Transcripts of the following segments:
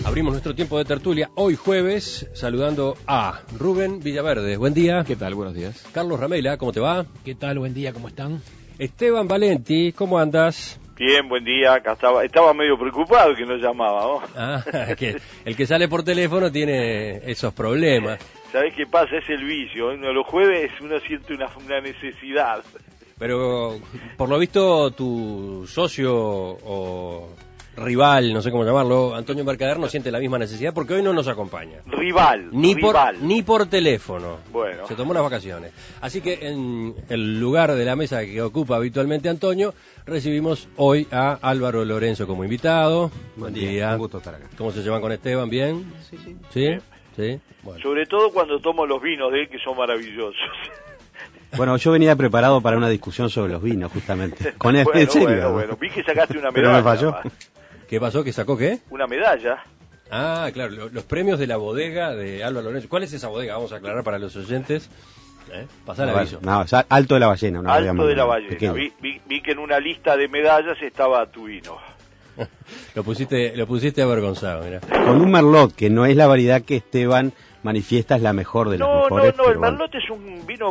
Abrimos nuestro tiempo de tertulia hoy jueves saludando a Rubén Villaverde. Buen día. ¿Qué tal? Buenos días. Carlos Ramela, ¿cómo te va? ¿Qué tal? Buen día, ¿cómo están? Esteban Valenti, ¿cómo andas? Bien, buen día. Acá estaba medio preocupado que no llamaba, ¿no? Que el que sale por teléfono tiene esos problemas. ¿Sabés qué pasa? Es el vicio. Los jueves uno siente una necesidad. Pero, por lo visto, tu socio o rival, no sé cómo llamarlo, Antonio Mercader, no siente la misma necesidad porque hoy no nos acompaña. Rival. Ni por teléfono. Bueno. Se tomó unas vacaciones. Así que en el lugar de la mesa que ocupa habitualmente Antonio, recibimos hoy a Álvaro Lorenzo como invitado. Buen día. Un gusto estar acá. ¿Cómo se llevan con Esteban? ¿Bien? Sí. ¿Sí? Bueno. Sobre todo cuando tomo los vinos de él, que son maravillosos. Bueno, yo venía preparado para una discusión sobre los vinos, justamente. Con él, en serio. Bueno. Vi que sacaste una medalla. Pero me falló. ¿Qué pasó? ¿Que sacó qué? Una medalla. Ah, claro, los premios de la bodega de Álvaro Lorenzo. ¿Cuál es esa bodega? Vamos a aclarar para los oyentes. Pasá el aviso. No, Alto de la Ballena. Alto de la Ballena. Vi que en una lista de medallas estaba tu vino. Lo pusiste avergonzado, mirá. Con un Merlot, que no es la variedad que Esteban manifiesta es la mejor de las mejores. No, el Merlot es un vino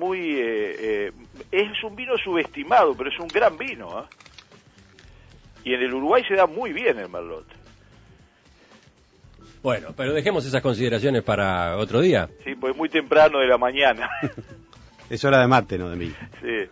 es un vino subestimado, pero es un gran vino, ¿eh? Y en el Uruguay se da muy bien el Merlot. Bueno, pero dejemos esas consideraciones para otro día. Sí, pues es muy temprano de la mañana. Es hora de mate, no de mí. Sí.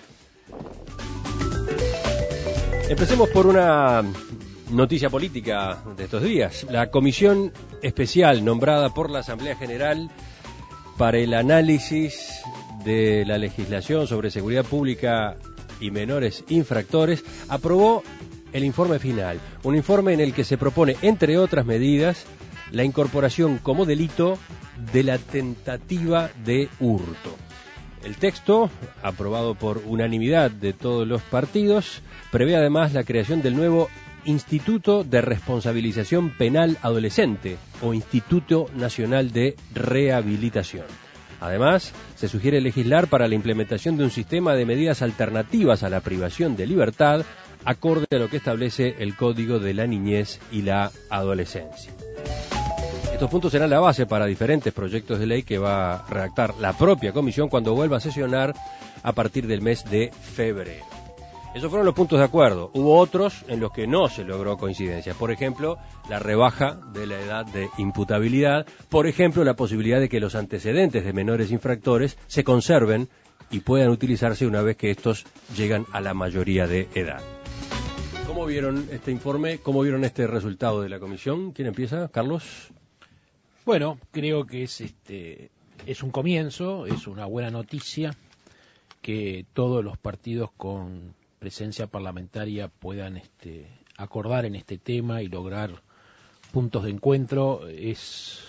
Empecemos por una noticia política de estos días. La comisión especial nombrada por la Asamblea General para el análisis de la legislación sobre seguridad pública y menores infractores aprobó el informe final, un informe en el que se propone, entre otras medidas, la incorporación como delito de la tentativa de hurto. El texto, aprobado por unanimidad de todos los partidos, prevé además la creación del nuevo Instituto de Responsabilización Penal Adolescente o Instituto Nacional de Rehabilitación. Además, se sugiere legislar para la implementación de un sistema de medidas alternativas a la privación de libertad, acorde a lo que establece el Código de la Niñez y la Adolescencia. Estos puntos serán la base para diferentes proyectos de ley que va a redactar la propia comisión cuando vuelva a sesionar a partir del mes de febrero. Esos fueron los puntos de acuerdo. Hubo otros en los que no se logró coincidencia. Por ejemplo, la rebaja de la edad de imputabilidad. Por ejemplo, la posibilidad de que los antecedentes de menores infractores se conserven y puedan utilizarse una vez que estos llegan a la mayoría de edad. ¿Cómo vieron este informe? ¿Cómo vieron este resultado de la comisión? ¿Quién empieza? ¿Carlos? Bueno, creo que es un comienzo, es una buena noticia que todos los partidos con presencia parlamentaria puedan acordar en este tema y lograr puntos de encuentro. Es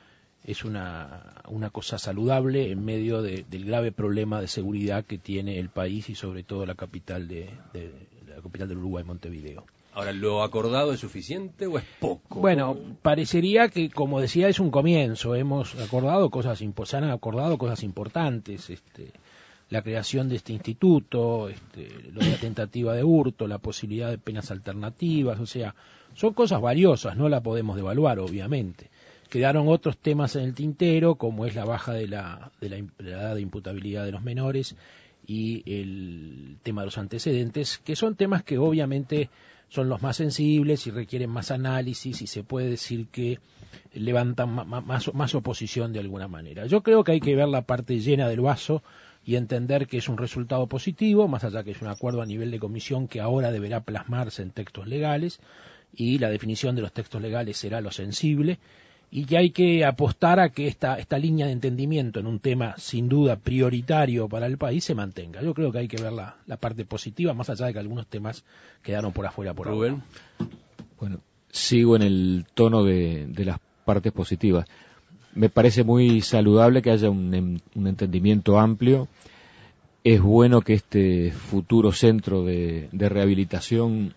una cosa saludable en medio del grave problema de seguridad que tiene el país y sobre todo la capital la capital del Uruguay, Montevideo. Ahora, ¿lo acordado es suficiente o es poco? Bueno, parecería que, como decía, es un comienzo. Hemos acordado se han acordado cosas importantes, la creación de este instituto, lo de la tentativa de hurto, la posibilidad de penas alternativas, o sea, son cosas valiosas, no la podemos devaluar, obviamente. Quedaron otros temas en el tintero, como es la baja de la edad de imputabilidad de los menores y el tema de los antecedentes, que son temas que obviamente son los más sensibles y requieren más análisis y se puede decir que levantan más oposición de alguna manera. Yo creo que hay que ver la parte llena del vaso y entender que es un resultado positivo, más allá que es un acuerdo a nivel de comisión que ahora deberá plasmarse en textos legales y la definición de los textos legales será lo sensible y que hay que apostar a que esta línea de entendimiento en un tema sin duda prioritario para el país se mantenga. Yo creo que hay que ver la parte positiva, más allá de que algunos temas quedaron por afuera por ahora. Bueno, sigo en el tono de las partes positivas. Me parece muy saludable que haya un entendimiento amplio. Es bueno que este futuro centro de rehabilitación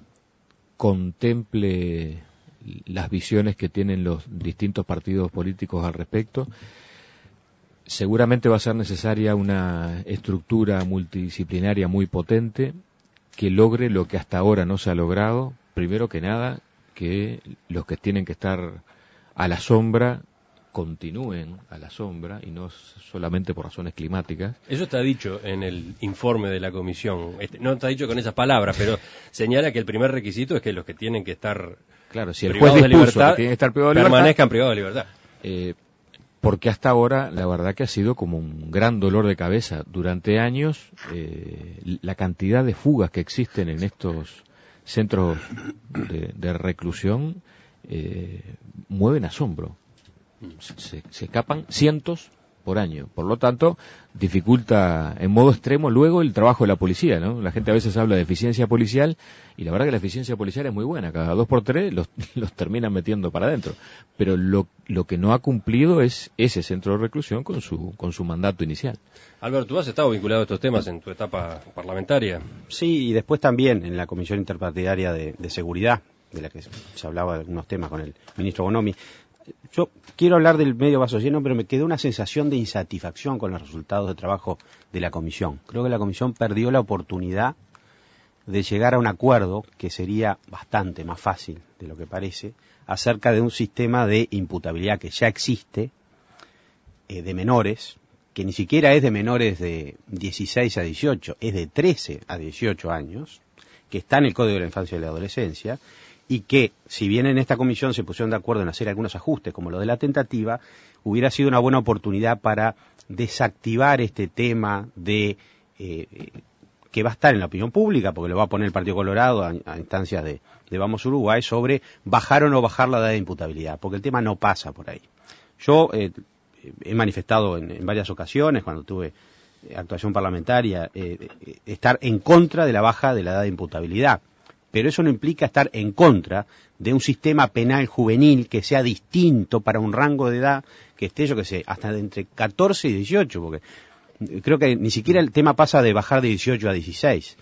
contemple las visiones que tienen los distintos partidos políticos al respecto. Seguramente va a ser necesaria una estructura multidisciplinaria muy potente que logre lo que hasta ahora no se ha logrado. Primero que nada, que los que tienen que estar a la sombra continúen a la sombra y no solamente por razones climáticas. Eso está dicho en el informe de la comisión. No está dicho con esas palabras, pero señala que el primer requisito es que los que tienen que estar claro, si el juez dispuso libertad, que tienen que estar privados de libertad, permanezcan privados de libertad. Porque hasta ahora la verdad que ha sido como un gran dolor de cabeza. Durante años la cantidad de fugas que existen en estos centros de reclusión mueven asombro. Se escapan cientos por año. Por lo tanto, dificulta en modo extremo luego el trabajo de la policía, ¿no? La gente a veces habla de eficiencia policial y la verdad que la eficiencia policial es muy buena. Cada 2 por 3 los terminan metiendo para adentro. Pero lo que no ha cumplido es ese centro de reclusión con su mandato inicial. Álvaro, ¿tú has estado vinculado a estos temas en tu etapa parlamentaria? Sí, y después también en la Comisión Interpartidaria de Seguridad, de la que se hablaba de algunos temas con el ministro Bonomi. Yo quiero hablar del medio vaso lleno, pero me quedó una sensación de insatisfacción con los resultados de trabajo de la comisión. Creo que la comisión perdió la oportunidad de llegar a un acuerdo que sería bastante más fácil de lo que parece, acerca de un sistema de imputabilidad que ya existe, de menores, que ni siquiera es de menores de 16 a 18, es de 13 a 18 años, que está en el Código de la Infancia y la Adolescencia, y que, si bien en esta comisión se pusieron de acuerdo en hacer algunos ajustes, como lo de la tentativa, hubiera sido una buena oportunidad para desactivar este tema de que va a estar en la opinión pública, porque lo va a poner el Partido Colorado a instancias de Vamos Uruguay, sobre bajar o no bajar la edad de imputabilidad, porque el tema no pasa por ahí. Yo he manifestado en varias ocasiones, cuando tuve actuación parlamentaria, estar en contra de la baja de la edad de imputabilidad. Pero eso no implica estar en contra de un sistema penal juvenil que sea distinto para un rango de edad que esté, yo que sé, hasta de entre 14 y 18, porque creo que ni siquiera el tema pasa de bajar de 18 a 16.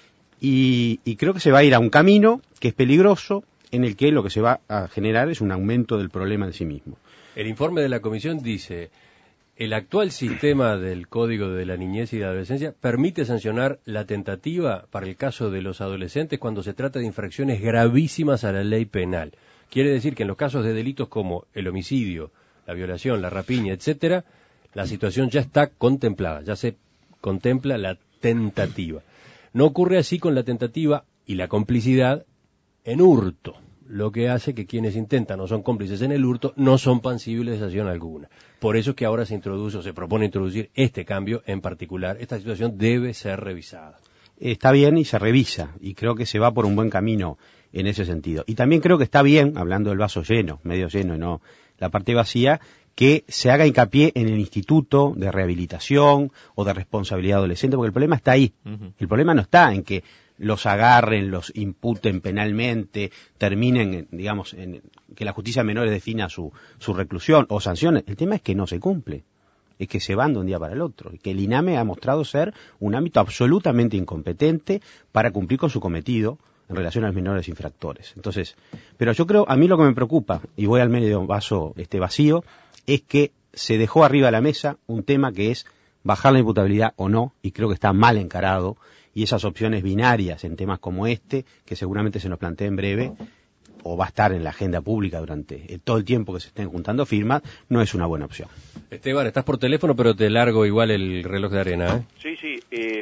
Y creo que se va a ir a un camino que es peligroso, en el que lo que se va a generar es un aumento del problema en sí mismo. El informe de la comisión dice: el actual sistema del Código de la Niñez y de la Adolescencia permite sancionar la tentativa para el caso de los adolescentes cuando se trata de infracciones gravísimas a la ley penal. Quiere decir que en los casos de delitos como el homicidio, la violación, la rapiña, etcétera, la situación ya está contemplada, ya se contempla la tentativa. No ocurre así con la tentativa y la complicidad en hurto, lo que hace que quienes intentan o son cómplices en el hurto no son pasibles de sanción alguna. Por eso es que ahora se introduce o se propone introducir este cambio en particular. Esta situación debe ser revisada. Está bien y se revisa, y creo que se va por un buen camino en ese sentido. Y también creo que está bien, hablando del vaso lleno, medio lleno y no la parte vacía, que se haga hincapié en el instituto de rehabilitación o de responsabilidad adolescente, porque el problema está ahí. El problema no está en que los agarren, los imputen penalmente, terminen, digamos, en que la justicia de menores defina su reclusión o sanciones. El tema es que no se cumple, es que se van de un día para el otro, y que el INAME ha mostrado ser un ámbito absolutamente incompetente para cumplir con su cometido en relación a los menores infractores. Entonces, pero yo creo, a mí lo que me preocupa, y voy al medio vaso vacío, es que se dejó arriba de la mesa un tema que es bajar la imputabilidad o no, y creo que está mal encarado, y esas opciones binarias en temas como este, que seguramente se nos plantea en breve, o va a estar en la agenda pública durante todo el tiempo que se estén juntando firmas, no es una buena opción. Esteban, estás por teléfono, pero te largo igual el reloj de arena, ¿eh? Sí,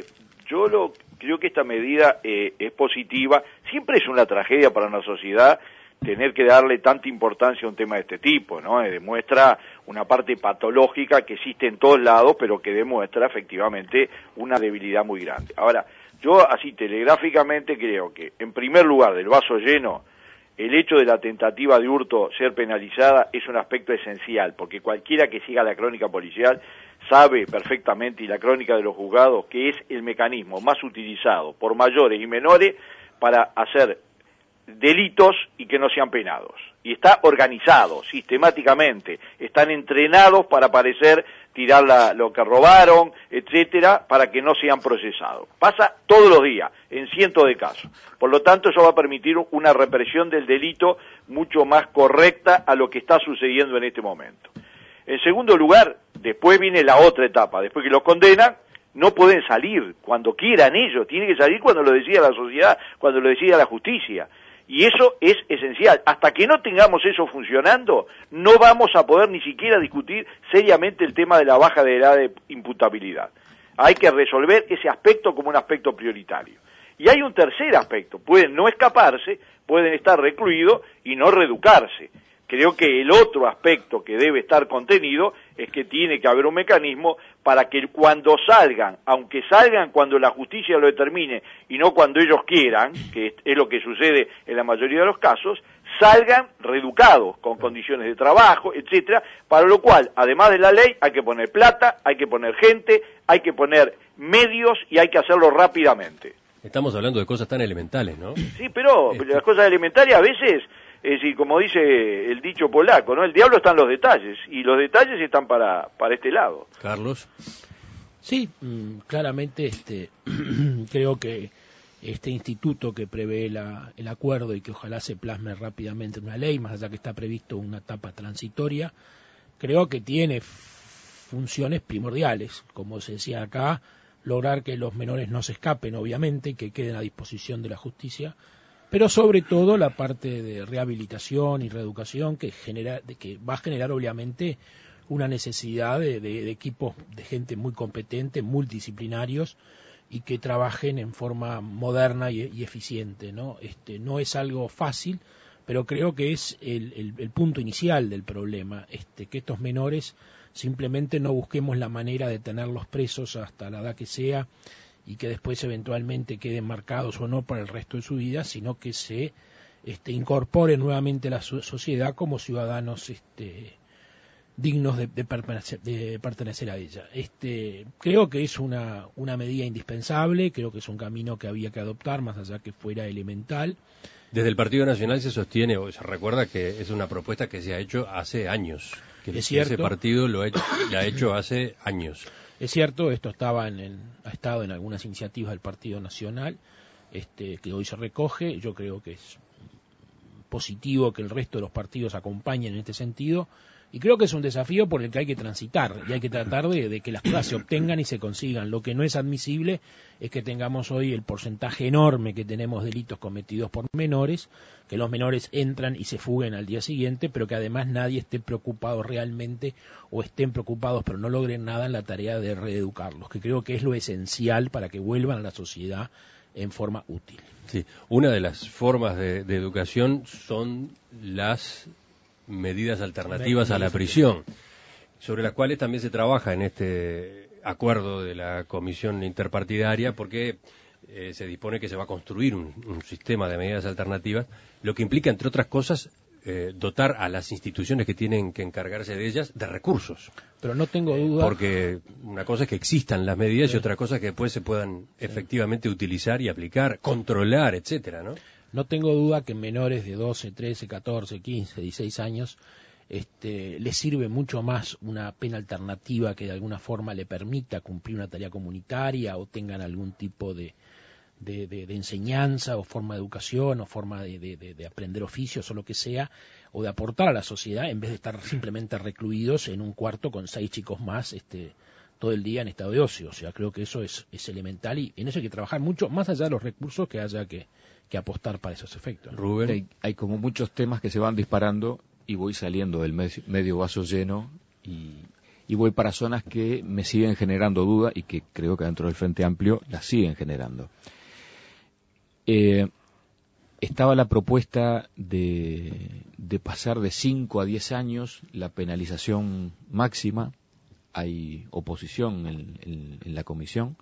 yo creo que esta medida es positiva. Siempre es una tragedia para una sociedad tener que darle tanta importancia a un tema de este tipo, ¿no? Demuestra una parte patológica que existe en todos lados, pero que demuestra efectivamente una debilidad muy grande. Ahora, yo así telegráficamente creo que, en primer lugar, del vaso lleno, el hecho de la tentativa de hurto ser penalizada es un aspecto esencial, porque cualquiera que siga la crónica policial sabe perfectamente, y la crónica de los juzgados, que es el mecanismo más utilizado por mayores y menores para hacer delitos y que no sean penados. Y está organizado sistemáticamente, están entrenados para parecer tirar lo que robaron, etcétera, para que no sean procesados. Pasa todos los días, en cientos de casos. Por lo tanto, eso va a permitir una represión del delito mucho más correcta a lo que está sucediendo en este momento. En segundo lugar, después viene la otra etapa, después que los condenan, no pueden salir cuando quieran ellos, tienen que salir cuando lo decida la sociedad, cuando lo decida la justicia. Y eso es esencial. Hasta que no tengamos eso funcionando, no vamos a poder ni siquiera discutir seriamente el tema de la baja de edad de imputabilidad. Hay que resolver ese aspecto como un aspecto prioritario. Y hay un tercer aspecto, pueden no escaparse, pueden estar recluidos y no reeducarse. Creo que el otro aspecto que debe estar contenido es que tiene que haber un mecanismo para que cuando salgan, aunque salgan cuando la justicia lo determine y no cuando ellos quieran, que es lo que sucede en la mayoría de los casos, salgan reeducados, con condiciones de trabajo, etcétera, para lo cual, además de la ley, hay que poner plata, hay que poner gente, hay que poner medios y hay que hacerlo rápidamente. Estamos hablando de cosas tan elementales, ¿no? Sí, pero las cosas elementarias a veces, es decir, como dice el dicho polaco, ¿no? El diablo está en los detalles, y los detalles están para este lado. Carlos. Sí, claramente creo que este instituto que prevé el acuerdo y que ojalá se plasme rápidamente en una ley, más allá que está previsto una etapa transitoria, creo que tiene funciones primordiales, como se decía acá, lograr que los menores no se escapen, obviamente, y que queden a disposición de la justicia, pero sobre todo la parte de rehabilitación y reeducación que va a generar obviamente una necesidad de equipos de gente muy competente, multidisciplinarios y que trabajen en forma moderna y eficiente, ¿no? No es algo fácil, pero creo que es el punto inicial del problema, que estos menores simplemente no busquemos la manera de tenerlos presos hasta la edad que sea y que después eventualmente queden marcados o no para el resto de su vida, sino que se incorporen nuevamente a la sociedad como ciudadanos dignos de pertenecer a ella. Creo que es una medida indispensable, creo que es un camino que había que adoptar, más allá que fuera elemental. Desde el Partido Nacional se sostiene, o se recuerda que es una propuesta que se ha hecho hace años, que ese partido la ha hecho hace años. Es cierto, esto ha estado en algunas iniciativas del Partido Nacional, que hoy se recoge. Yo creo que es positivo que el resto de los partidos acompañen en este sentido, y creo que es un desafío por el que hay que transitar, y hay que tratar de que las cosas se obtengan y se consigan. Lo que no es admisible es que tengamos hoy el porcentaje enorme que tenemos de delitos cometidos por menores, que los menores entran y se fuguen al día siguiente, pero que además nadie esté preocupado realmente, o estén preocupados pero no logren nada en la tarea de reeducarlos, que creo que es lo esencial para que vuelvan a la sociedad en forma útil. Sí, una de las formas de educación son las medidas alternativas a la prisión, sobre las cuales también se trabaja en este acuerdo de la Comisión Interpartidaria, porque se dispone que se va a construir un sistema de medidas alternativas, lo que implica, entre otras cosas, dotar a las instituciones que tienen que encargarse de ellas de recursos. Pero no tengo duda. Porque una cosa es que existan las medidas y otra cosa es que después se puedan efectivamente utilizar y aplicar, controlar, etcétera, ¿no? No tengo duda que menores de 12, 13, 14, 15, 16 años les sirve mucho más una pena alternativa que de alguna forma le permita cumplir una tarea comunitaria o tengan algún tipo de enseñanza o forma de educación o forma de aprender oficios o lo que sea, o de aportar a la sociedad en vez de estar simplemente recluidos en un cuarto con 6 chicos más todo el día en estado de ocio. O sea, creo que eso es elemental y en eso hay que trabajar mucho, más allá de los recursos que haya que apostar para esos efectos, ¿no? Rubén. Hay como muchos temas que se van disparando y voy saliendo del medio vaso lleno y voy para zonas que me siguen generando duda y que creo que dentro del Frente Amplio las siguen generando. Estaba la propuesta de pasar de 5 a 10 años la penalización máxima. Hay oposición en la comisión.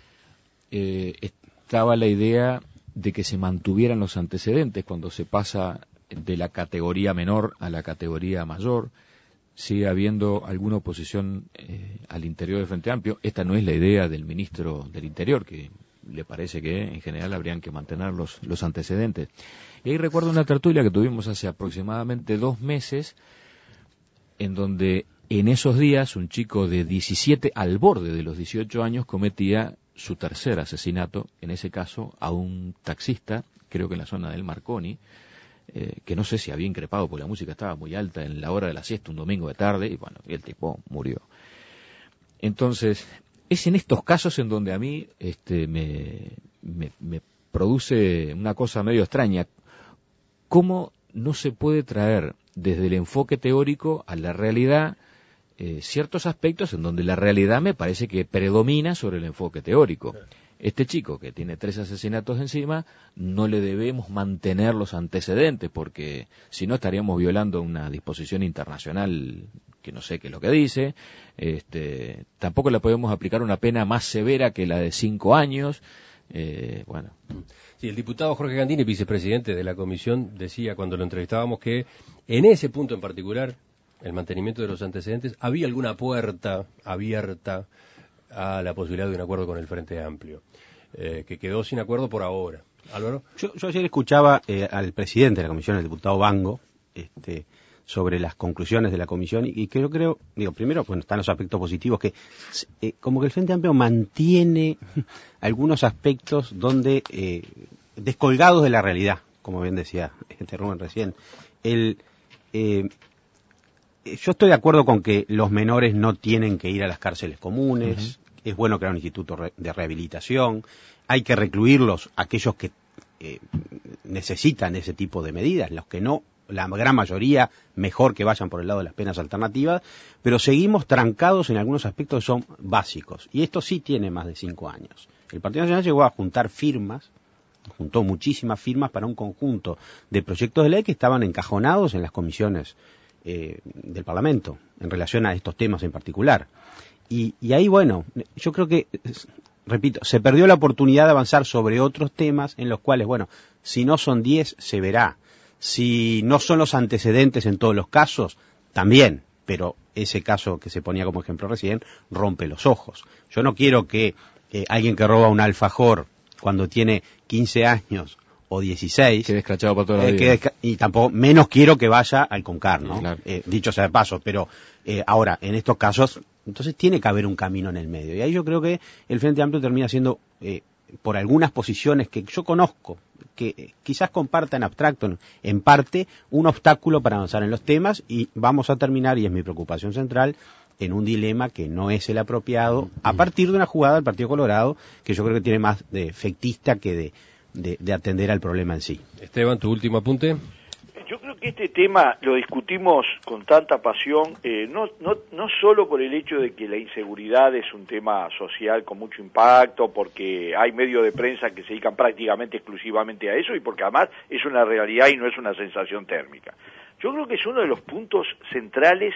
Estaba la idea de que se mantuvieran los antecedentes cuando se pasa de la categoría menor a la categoría mayor. Sigue habiendo alguna oposición al interior del Frente Amplio. Esta no es la idea del ministro del Interior, que le parece que en general habrían que mantener los antecedentes. Y ahí recuerdo una tertulia que tuvimos hace aproximadamente 2 meses, en donde en esos días un chico de 17 al borde de los 18 años cometía su tercer asesinato, en ese caso a un taxista, creo que en la zona del Marconi, que no sé si había increpado porque la música estaba muy alta en la hora de la siesta un domingo de tarde, y bueno, y el tipo murió. Entonces, es en estos casos en donde a mí me produce una cosa medio extraña. cómo no se puede traer desde el enfoque teórico a la realidad ciertos aspectos en donde la realidad me parece que predomina sobre el enfoque teórico. Este chico que tiene 3 asesinatos encima, no le debemos mantener los antecedentes, porque si no estaríamos violando una disposición internacional que no sé qué es lo que dice. Tampoco le podemos aplicar una pena más severa que la de 5 años. Bueno. Sí, el diputado Jorge Gandini, vicepresidente de la comisión, decía cuando lo entrevistábamos que en ese punto en particular, el mantenimiento de los antecedentes, había alguna puerta abierta a la posibilidad de un acuerdo con el Frente Amplio, que quedó sin acuerdo por ahora. Álvaro. Yo ayer escuchaba al presidente de la comisión, el diputado Bango, sobre las conclusiones de la comisión y creo, primero, bueno, están los aspectos positivos que como que el Frente Amplio mantiene algunos aspectos donde descolgados de la realidad, como bien decía Rubén recién. Yo estoy de acuerdo con que los menores no tienen que ir a las cárceles comunes. Es bueno crear un instituto de rehabilitación, hay que recluirlos aquellos que necesitan ese tipo de medidas, los que no, la gran mayoría, mejor que vayan por el lado de las penas alternativas, pero seguimos trancados en algunos aspectos que son básicos, y esto sí tiene más de 5 años. El Partido Nacional llegó a juntar firmas, juntó muchísimas firmas para un conjunto de proyectos de ley que estaban encajonados en las comisiones del Parlamento, en relación a estos temas en particular. Y ahí, bueno, yo creo que, repito, se perdió la oportunidad de avanzar sobre otros temas en los cuales, bueno, si no son 10, se verá. Si no son los antecedentes en todos los casos, también. Pero ese caso que se ponía como ejemplo recién, rompe los ojos. Yo no quiero que alguien que roba un alfajor cuando tiene 15 años o 16... Quede escrachado por toda la vida. Y tampoco, menos quiero que vaya al CONCAR, ¿no? Claro. Dicho sea de paso, pero ahora, en estos casos, entonces tiene que haber un camino en el medio. Y ahí yo creo que el Frente Amplio termina siendo, por algunas posiciones que yo conozco, que quizás comparta en abstracto, en parte, un obstáculo para avanzar en los temas, y vamos a terminar, y es mi preocupación central, en un dilema que no es el apropiado, a partir de una jugada del Partido Colorado, que yo creo que tiene más de efectista que de atender al problema en sí. Esteban, tu último apunte. Yo creo que este tema lo discutimos con tanta pasión, no solo por el hecho de que la inseguridad es un tema social con mucho impacto, porque hay medios de prensa que se dedican prácticamente exclusivamente a eso, y porque además es una realidad y no es una sensación térmica. Yo creo que es uno de los puntos centrales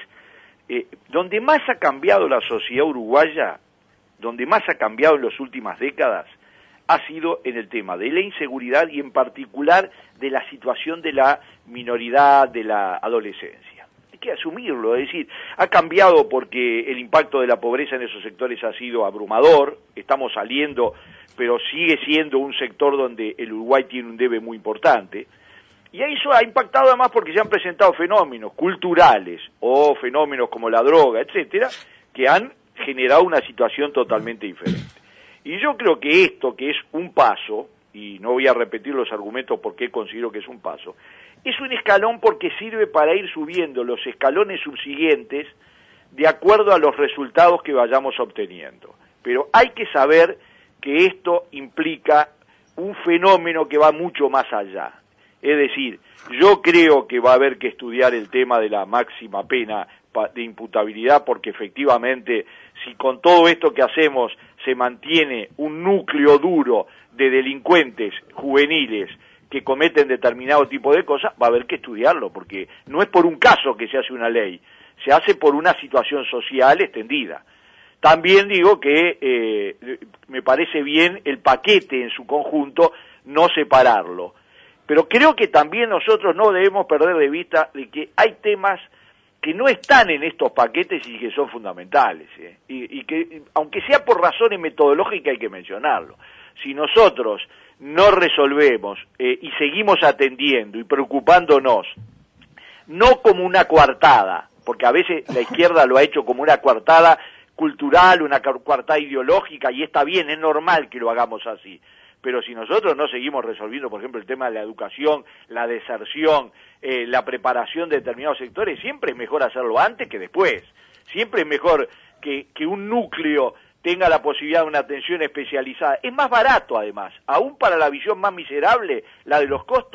donde más ha cambiado la sociedad uruguaya, donde más ha cambiado en las últimas décadas, ha sido en el tema de la inseguridad y en particular de la situación de la minoridad, de la adolescencia. Hay que asumirlo, es decir, ha cambiado porque el impacto de la pobreza en esos sectores ha sido abrumador, estamos saliendo, pero sigue siendo un sector donde el Uruguay tiene un debe muy importante, y eso ha impactado además porque se han presentado fenómenos culturales o fenómenos como la droga, etcétera, que han generado una situación totalmente diferente. Y yo creo que esto, que es un paso, y no voy a repetir los argumentos por qué considero que es un paso, es un escalón porque sirve para ir subiendo los escalones subsiguientes de acuerdo a los resultados que vayamos obteniendo. Pero hay que saber que esto implica un fenómeno que va mucho más allá. Es decir, yo creo que va a haber que estudiar el tema de la máxima pena de imputabilidad, porque efectivamente, si con todo esto que hacemos se mantiene un núcleo duro de delincuentes juveniles que cometen determinado tipo de cosas, va a haber que estudiarlo, porque no es por un caso que se hace una ley, se hace por una situación social extendida. También digo que me parece bien el paquete en su conjunto, no separarlo. Pero creo que también nosotros no debemos perder de vista de que hay temas que no están en estos paquetes y que son fundamentales, y que, aunque sea por razones metodológicas, hay que mencionarlo. Si nosotros no resolvemos y seguimos atendiendo y preocupándonos, no como una coartada, porque a veces la izquierda lo ha hecho como una coartada cultural, una coartada ideológica, y está bien, es normal que lo hagamos así. Pero si nosotros no seguimos resolviendo, por ejemplo, el tema de la educación, la deserción, la preparación de determinados sectores, siempre es mejor hacerlo antes que después. Siempre es mejor que un núcleo tenga la posibilidad de una atención especializada. Es más barato, además. Aún para la visión más miserable, la de los costos,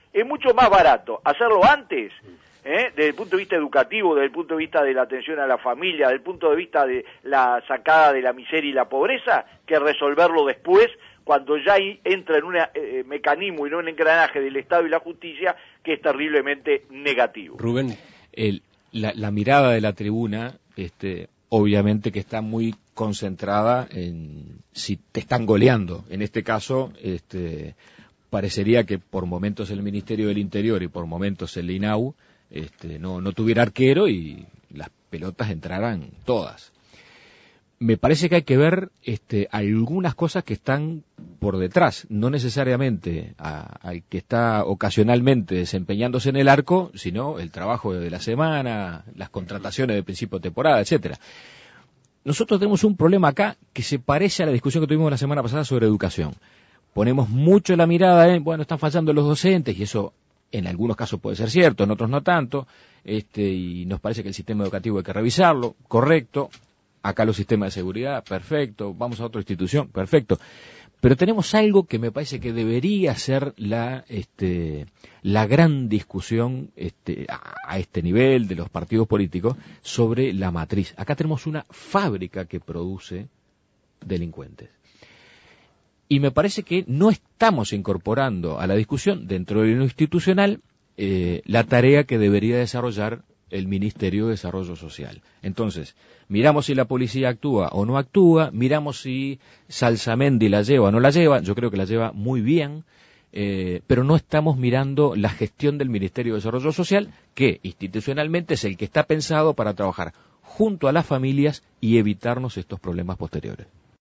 es mucho más barato hacerlo antes, desde el punto de vista educativo, desde el punto de vista de la atención a la familia, desde el punto de vista de la sacada de la miseria y la pobreza, que resolverlo después, cuando ya entra en un mecanismo y no un engranaje del Estado y la justicia que es terriblemente negativo. Rubén. La mirada de la tribuna, obviamente que está muy concentrada en si te están goleando. En este caso, parecería que por momentos el Ministerio del Interior y por momentos el INAU no tuviera arquero y las pelotas entraran todas. Me parece que hay que ver algunas cosas que están por detrás, no necesariamente al que está ocasionalmente desempeñándose en el arco, sino el trabajo de la semana, las contrataciones de principio de temporada, etcétera. Nosotros tenemos un problema acá que se parece a la discusión que tuvimos la semana pasada sobre educación. Ponemos mucho la mirada en, bueno, están fallando los docentes, y eso en algunos casos puede ser cierto, en otros no tanto, y nos parece que el sistema educativo hay que revisarlo, correcto. Acá los sistemas de seguridad, perfecto, vamos a otra institución, perfecto. Pero tenemos algo que me parece que debería ser la gran discusión a este nivel de los partidos políticos sobre la matriz. Acá tenemos una fábrica que produce delincuentes. Y me parece que no estamos incorporando a la discusión dentro de lo institucional la tarea que debería desarrollar el Ministerio de Desarrollo Social. Entonces, miramos si la policía actúa o no actúa, miramos si Salsamendi la lleva o no la lleva, yo creo que la lleva muy bien, pero no estamos mirando la gestión del Ministerio de Desarrollo Social, que institucionalmente es el que está pensado para trabajar junto a las familias y evitarnos estos problemas posteriores.